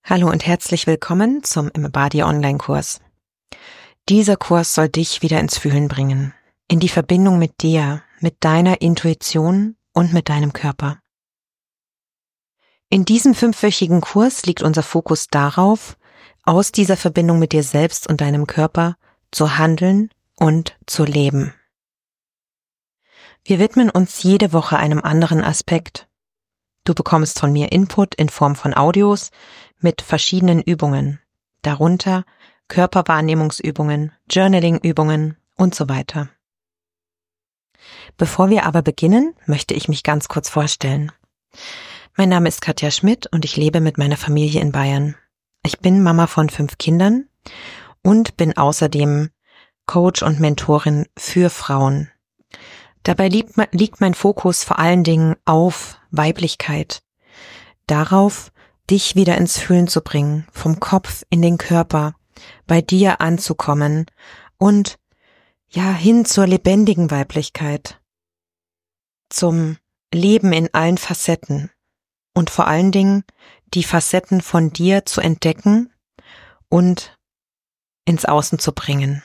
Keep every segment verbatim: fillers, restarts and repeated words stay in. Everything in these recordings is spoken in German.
Hallo und herzlich willkommen zum Embody Online-Kurs. Dieser Kurs soll dich wieder ins Fühlen bringen, in die Verbindung mit dir, mit deiner Intuition und mit deinem Körper. In diesem fünfwöchigen Kurs liegt unser Fokus darauf, aus dieser Verbindung mit dir selbst und deinem Körper zu handeln und zu leben. Wir widmen uns jede Woche einem anderen Aspekt. Du bekommst von mir Input in Form von Audios mit verschiedenen Übungen, darunter Körperwahrnehmungsübungen, Journaling-Übungen und so weiter. Bevor wir aber beginnen, möchte ich mich ganz kurz vorstellen. Mein Name ist Katja Schmidt und ich lebe mit meiner Familie in Bayern. Ich bin Mama von fünf Kindern und bin außerdem Coach und Mentorin für Frauen. Dabei liegt mein Fokus vor allen Dingen auf Weiblichkeit, darauf, dich wieder ins Fühlen zu bringen, vom Kopf in den Körper, bei dir anzukommen und ja hin zur lebendigen Weiblichkeit, zum Leben in allen Facetten und vor allen Dingen die Facetten von dir zu entdecken und ins Außen zu bringen.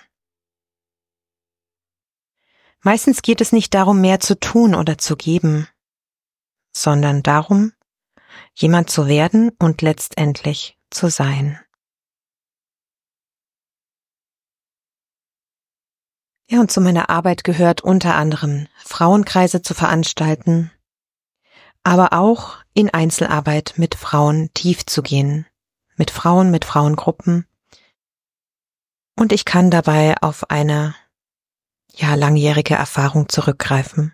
Meistens geht es nicht darum, mehr zu tun oder zu geben, sondern darum, jemand zu werden und letztendlich zu sein. Ja, und zu meiner Arbeit gehört unter anderem, Frauenkreise zu veranstalten, aber auch in Einzelarbeit mit Frauen tief zu gehen, mit Frauen, mit Frauengruppen. Und ich kann dabei auf eine ja langjährige Erfahrung zurückgreifen.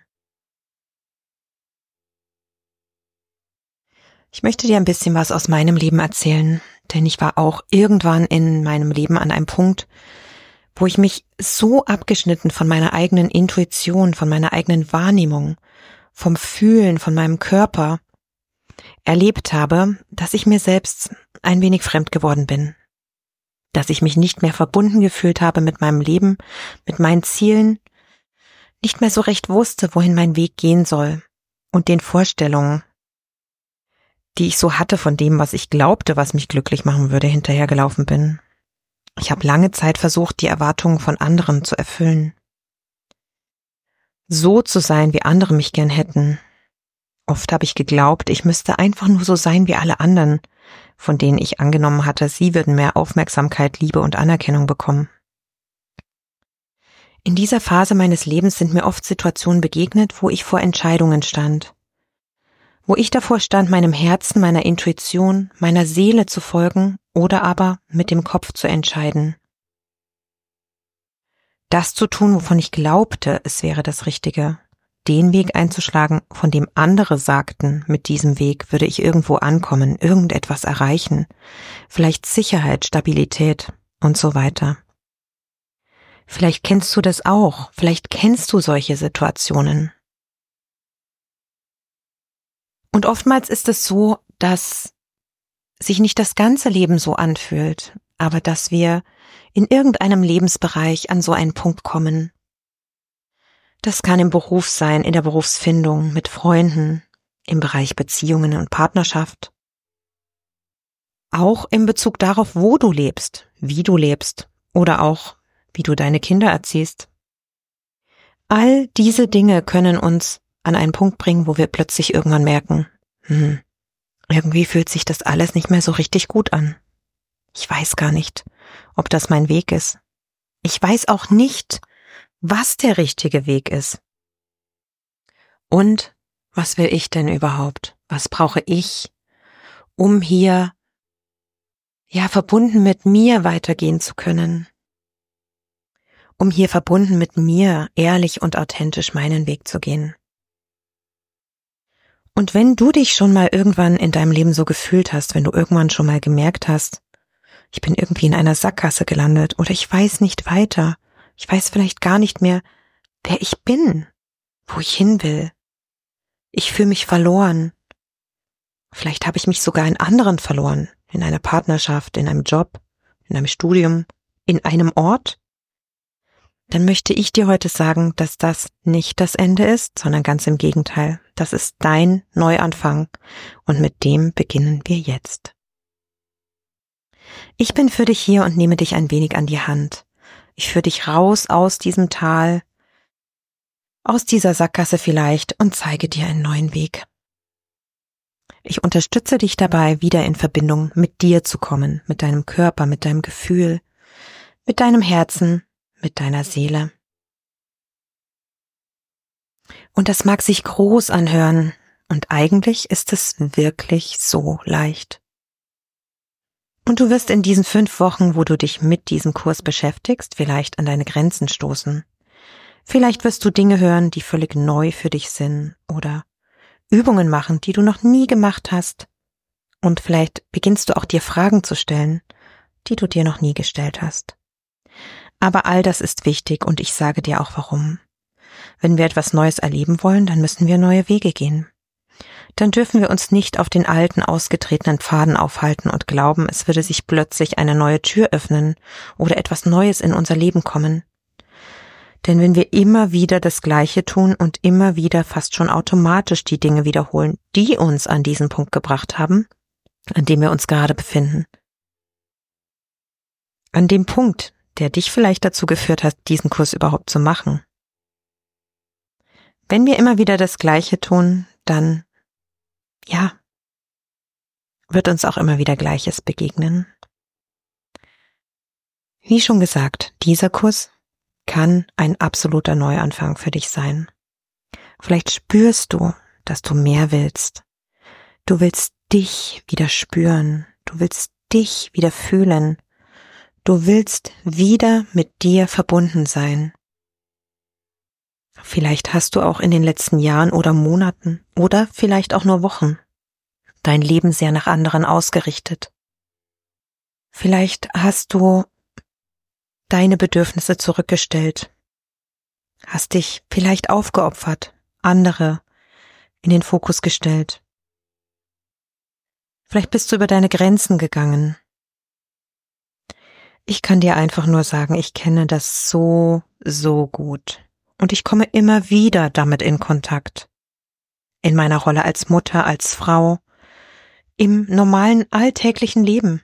Ich möchte dir ein bisschen was aus meinem Leben erzählen, denn ich war auch irgendwann in meinem Leben an einem Punkt, wo ich mich so abgeschnitten von meiner eigenen Intuition, von meiner eigenen Wahrnehmung, vom Fühlen, von meinem Körper erlebt habe, dass ich mir selbst ein wenig fremd geworden bin. Dass ich mich nicht mehr verbunden gefühlt habe mit meinem Leben, mit meinen Zielen, nicht mehr so recht wusste, wohin mein Weg gehen soll und den Vorstellungen, die ich so hatte von dem, was ich glaubte, was mich glücklich machen würde, hinterhergelaufen bin. Ich habe lange Zeit versucht, die Erwartungen von anderen zu erfüllen. So zu sein, wie andere mich gern hätten. Oft habe ich geglaubt, ich müsste einfach nur so sein wie alle anderen, von denen ich angenommen hatte, sie würden mehr Aufmerksamkeit, Liebe und Anerkennung bekommen. In dieser Phase meines Lebens sind mir oft Situationen begegnet, wo ich vor Entscheidungen stand. Wo ich davor stand, meinem Herzen, meiner Intuition, meiner Seele zu folgen oder aber mit dem Kopf zu entscheiden. Das zu tun, wovon ich glaubte, es wäre das Richtige. Den Weg einzuschlagen, von dem andere sagten, mit diesem Weg würde ich irgendwo ankommen, irgendetwas erreichen, vielleicht Sicherheit, Stabilität und so weiter. Vielleicht kennst du das auch, vielleicht kennst du solche Situationen. Und oftmals ist es so, dass sich nicht das ganze Leben so anfühlt, aber dass wir in irgendeinem Lebensbereich an so einen Punkt kommen. Das kann im Beruf sein, in der Berufsfindung, mit Freunden, im Bereich Beziehungen und Partnerschaft. Auch in Bezug darauf, wo du lebst, wie du lebst oder auch, wie du deine Kinder erziehst. All diese Dinge können uns an einen Punkt bringen, wo wir plötzlich irgendwann merken, hm, irgendwie fühlt sich das alles nicht mehr so richtig gut an. Ich weiß gar nicht, ob das mein Weg ist. Ich weiß auch nicht, was der richtige Weg ist. Und was will ich denn überhaupt? Was brauche ich, um hier ja verbunden mit mir weitergehen zu können? Um hier verbunden mit mir ehrlich und authentisch meinen Weg zu gehen. Und wenn du dich schon mal irgendwann in deinem Leben so gefühlt hast, wenn du irgendwann schon mal gemerkt hast, ich bin irgendwie in einer Sackgasse gelandet oder ich weiß nicht weiter, ich weiß vielleicht gar nicht mehr, wer ich bin, wo ich hin will. Ich fühle mich verloren. Vielleicht habe ich mich sogar in anderen verloren, in einer Partnerschaft, in einem Job, in einem Studium, in einem Ort. Dann möchte ich dir heute sagen, dass das nicht das Ende ist, sondern ganz im Gegenteil. Das ist dein Neuanfang und mit dem beginnen wir jetzt. Ich bin für dich hier und nehme dich ein wenig an die Hand. Ich führe dich raus aus diesem Tal, aus dieser Sackgasse vielleicht und zeige dir einen neuen Weg. Ich unterstütze dich dabei, wieder in Verbindung mit dir zu kommen, mit deinem Körper, mit deinem Gefühl, mit deinem Herzen, mit deiner Seele. Und das mag sich groß anhören, und eigentlich ist es wirklich so leicht. Und du wirst in diesen fünf Wochen, wo du dich mit diesem Kurs beschäftigst, vielleicht an deine Grenzen stoßen. Vielleicht wirst du Dinge hören, die völlig neu für dich sind, oder Übungen machen, die du noch nie gemacht hast. Und vielleicht beginnst du auch dir Fragen zu stellen, die du dir noch nie gestellt hast. Aber all das ist wichtig und ich sage dir auch warum. Wenn wir etwas Neues erleben wollen, dann müssen wir neue Wege gehen. Dann dürfen wir uns nicht auf den alten, ausgetretenen Pfaden aufhalten und glauben, es würde sich plötzlich eine neue Tür öffnen oder etwas Neues in unser Leben kommen. Denn wenn wir immer wieder das Gleiche tun und immer wieder fast schon automatisch die Dinge wiederholen, die uns an diesen Punkt gebracht haben, an dem wir uns gerade befinden, an dem Punkt, der dich vielleicht dazu geführt hat, diesen Kurs überhaupt zu machen. Wenn wir immer wieder das Gleiche tun, dann, ja, wird uns auch immer wieder Gleiches begegnen. Wie schon gesagt, dieser Kurs kann ein absoluter Neuanfang für dich sein. Vielleicht spürst du, dass du mehr willst. Du willst dich wieder spüren. Du willst dich wieder fühlen. Du willst wieder mit dir verbunden sein. Vielleicht hast du auch in den letzten Jahren oder Monaten oder vielleicht auch nur Wochen dein Leben sehr nach anderen ausgerichtet. Vielleicht hast du deine Bedürfnisse zurückgestellt, hast dich vielleicht aufgeopfert, andere in den Fokus gestellt. Vielleicht bist du über deine Grenzen gegangen. Ich kann dir einfach nur sagen, ich kenne das so, so gut. Und ich komme immer wieder damit in Kontakt. In meiner Rolle als Mutter, als Frau, im normalen alltäglichen Leben.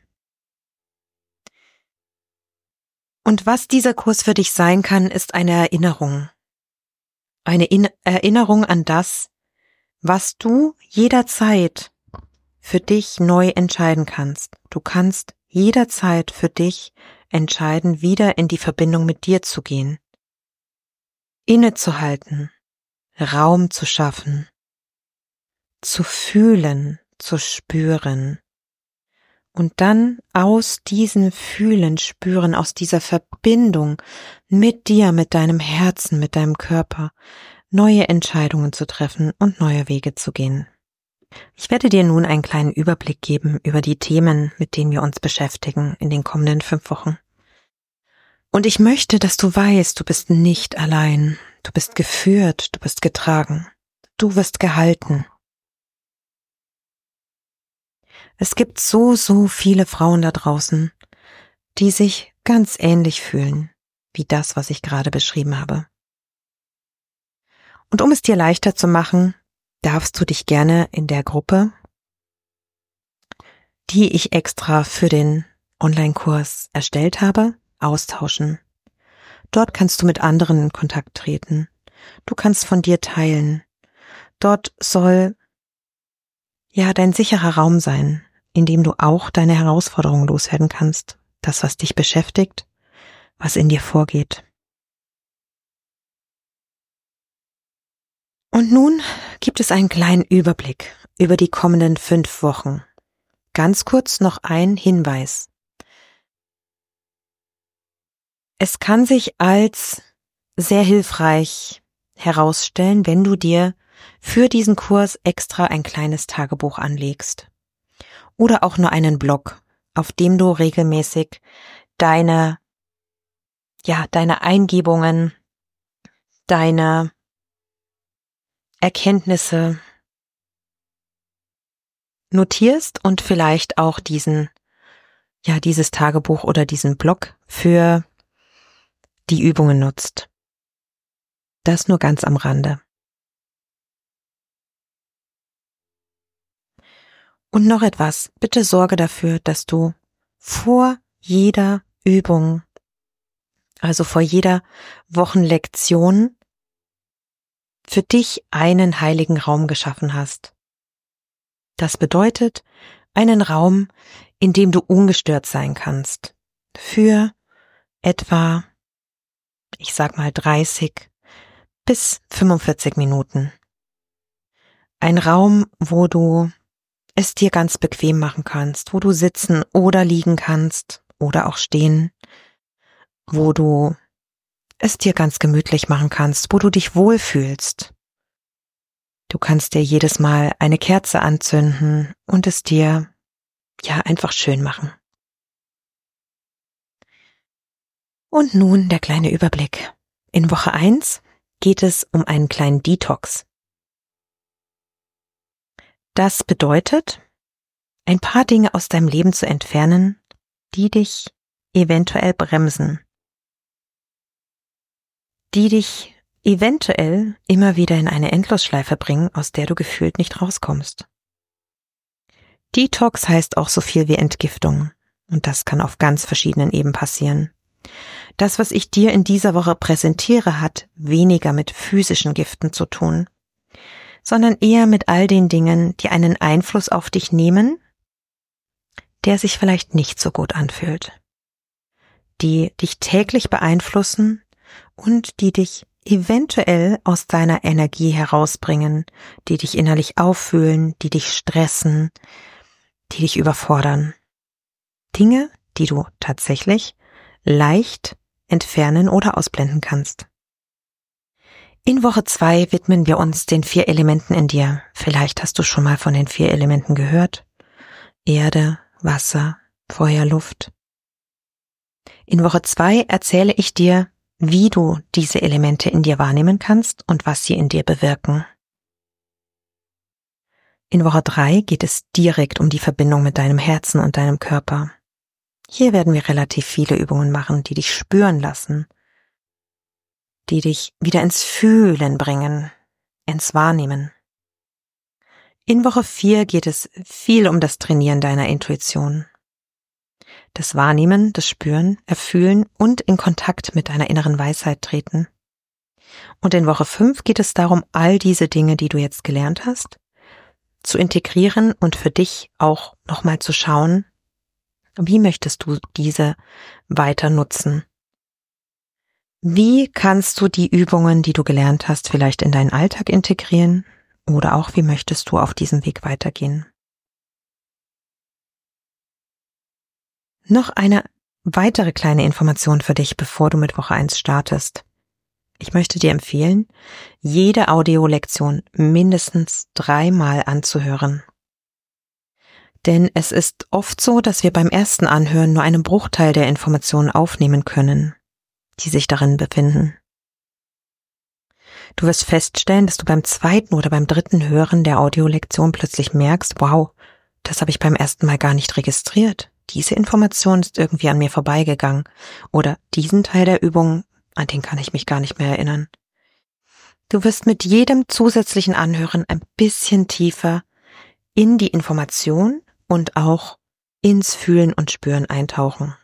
Und was dieser Kurs für dich sein kann, ist eine Erinnerung. Eine In- Erinnerung an das, was du jederzeit für dich neu entscheiden kannst. Du kannst jederzeit für dich entscheiden, wieder in die Verbindung mit dir zu gehen. Innezuhalten, Raum zu schaffen, zu fühlen, zu spüren und dann aus diesem Fühlen, Spüren, aus dieser Verbindung mit dir, mit deinem Herzen, mit deinem Körper, neue Entscheidungen zu treffen und neue Wege zu gehen. Ich werde dir nun einen kleinen Überblick geben über die Themen, mit denen wir uns beschäftigen in den kommenden fünf Wochen. Und ich möchte, dass du weißt, du bist nicht allein. Du bist geführt, du bist getragen. Du wirst gehalten. Es gibt so, so viele Frauen da draußen, die sich ganz ähnlich fühlen, wie das, was ich gerade beschrieben habe. Und um es dir leichter zu machen, darfst du dich gerne in der Gruppe, die ich extra für den Online-Kurs erstellt habe, austauschen. Dort kannst du mit anderen in Kontakt treten. Du kannst von dir teilen. Dort soll ja dein sicherer Raum sein, in dem du auch deine Herausforderungen loswerden kannst. Das, was dich beschäftigt, was in dir vorgeht. Und nun gibt es einen kleinen Überblick über die kommenden fünf Wochen. Ganz kurz noch ein Hinweis. Es kann sich als sehr hilfreich herausstellen, wenn du dir für diesen Kurs extra ein kleines Tagebuch anlegst. Oder auch nur einen Blog, auf dem du regelmäßig deine, ja, deine Eingebungen, deine Erkenntnisse notierst und vielleicht auch diesen, ja, dieses Tagebuch oder diesen Blog für die Übungen nutzt. Das nur ganz am Rande. Und noch etwas, bitte sorge dafür, dass du vor jeder Übung, also vor jeder Wochenlektion, für dich einen heiligen Raum geschaffen hast. Das bedeutet, einen Raum, in dem du ungestört sein kannst, für etwa, ich sag mal dreißig bis fünfundvierzig Minuten. Ein Raum, wo du es dir ganz bequem machen kannst, wo du sitzen oder liegen kannst oder auch stehen, wo du es dir ganz gemütlich machen kannst, wo du dich wohlfühlst. Du kannst dir jedes Mal eine Kerze anzünden und es dir ja einfach schön machen. Und nun der kleine Überblick. In Woche eins geht es um einen kleinen Detox. Das bedeutet, ein paar Dinge aus deinem Leben zu entfernen, die dich eventuell bremsen, die dich eventuell immer wieder in eine Endlosschleife bringen, aus der du gefühlt nicht rauskommst. Detox heißt auch so viel wie Entgiftung, und das kann auf ganz verschiedenen Ebenen passieren. Das, was ich dir in dieser Woche präsentiere, hat weniger mit physischen Giften zu tun, sondern eher mit all den Dingen, die einen Einfluss auf dich nehmen, der sich vielleicht nicht so gut anfühlt, die dich täglich beeinflussen und die dich eventuell aus deiner Energie herausbringen, die dich innerlich auffühlen, die dich stressen, die dich überfordern. Dinge, die du tatsächlich leicht entfernen oder ausblenden kannst. In Woche zwei widmen wir uns den vier Elementen in dir. Vielleicht hast du schon mal von den vier Elementen gehört. Erde, Wasser, Feuer, Luft. In Woche zwei erzähle ich dir, wie du diese Elemente in dir wahrnehmen kannst und was sie in dir bewirken. In Woche drei geht es direkt um die Verbindung mit deinem Herzen und deinem Körper. Hier werden wir relativ viele Übungen machen, die dich spüren lassen, die dich wieder ins Fühlen bringen, ins Wahrnehmen. In Woche vier geht es viel um das Trainieren deiner Intuition. Das Wahrnehmen, das Spüren, Erfühlen und in Kontakt mit deiner inneren Weisheit treten. Und in Woche fünf geht es darum, all diese Dinge, die du jetzt gelernt hast, zu integrieren und für dich auch nochmal zu schauen, wie möchtest du diese weiter nutzen? Wie kannst du die Übungen, die du gelernt hast, vielleicht in deinen Alltag integrieren? Oder auch, wie möchtest du auf diesem Weg weitergehen? Noch eine weitere kleine Information für dich, bevor du mit Woche eins startest. Ich möchte dir empfehlen, jede Audiolektion mindestens dreimal anzuhören. Denn es ist oft so, dass wir beim ersten Anhören nur einen Bruchteil der Informationen aufnehmen können, die sich darin befinden. Du wirst feststellen, dass du beim zweiten oder beim dritten Hören der Audiolektion plötzlich merkst, wow, das habe ich beim ersten Mal gar nicht registriert. Diese Information ist irgendwie an mir vorbeigegangen. Oder diesen Teil der Übung, an den kann ich mich gar nicht mehr erinnern. Du wirst mit jedem zusätzlichen Anhören ein bisschen tiefer in die Information und auch ins Fühlen und Spüren eintauchen.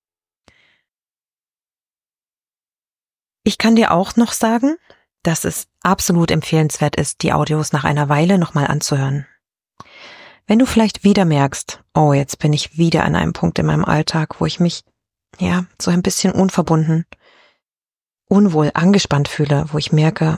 Ich kann dir auch noch sagen, dass es absolut empfehlenswert ist, die Audios nach einer Weile nochmal anzuhören. Wenn du vielleicht wieder merkst, oh, jetzt bin ich wieder an einem Punkt in meinem Alltag, wo ich mich, ja, so ein bisschen unverbunden, unwohl, angespannt fühle, wo ich merke,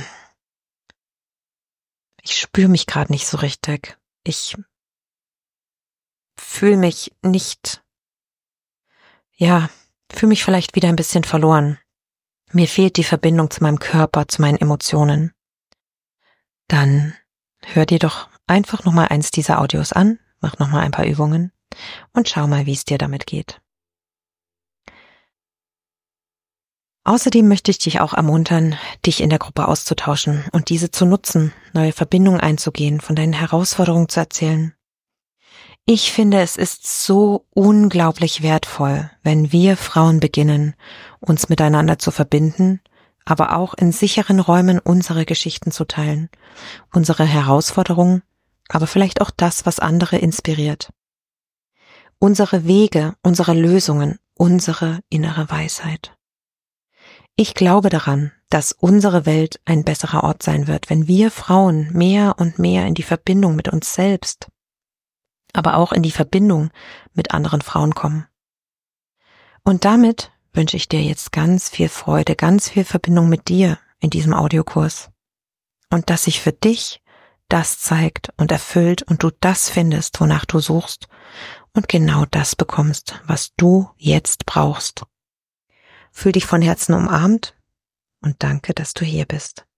ich spüre mich gerade nicht so richtig. Ich fühle mich nicht, ja, fühle mich vielleicht wieder ein bisschen verloren. Mir fehlt die Verbindung zu meinem Körper, zu meinen Emotionen. Dann hör dir doch einfach nochmal eins dieser Audios an, mach nochmal ein paar Übungen und schau mal, wie es dir damit geht. Außerdem möchte ich dich auch ermuntern, dich in der Gruppe auszutauschen und diese zu nutzen, neue Verbindungen einzugehen, von deinen Herausforderungen zu erzählen. Ich finde, es ist so unglaublich wertvoll, wenn wir Frauen beginnen, uns miteinander zu verbinden, aber auch in sicheren Räumen unsere Geschichten zu teilen, unsere Herausforderungen, aber vielleicht auch das, was andere inspiriert. unsere Wege, unsere Lösungen, unsere innere Weisheit. Ich glaube daran, dass unsere Welt ein besserer Ort sein wird, wenn wir Frauen mehr und mehr in die Verbindung mit uns selbst, aber auch in die Verbindung mit anderen Frauen kommen. Und damit wünsche ich dir jetzt ganz viel Freude, ganz viel Verbindung mit dir in diesem Audiokurs. Und dass sich für dich das zeigt und erfüllt und du das findest, wonach du suchst und genau das bekommst, was du jetzt brauchst. Fühl dich von Herzen umarmt und danke, dass du hier bist.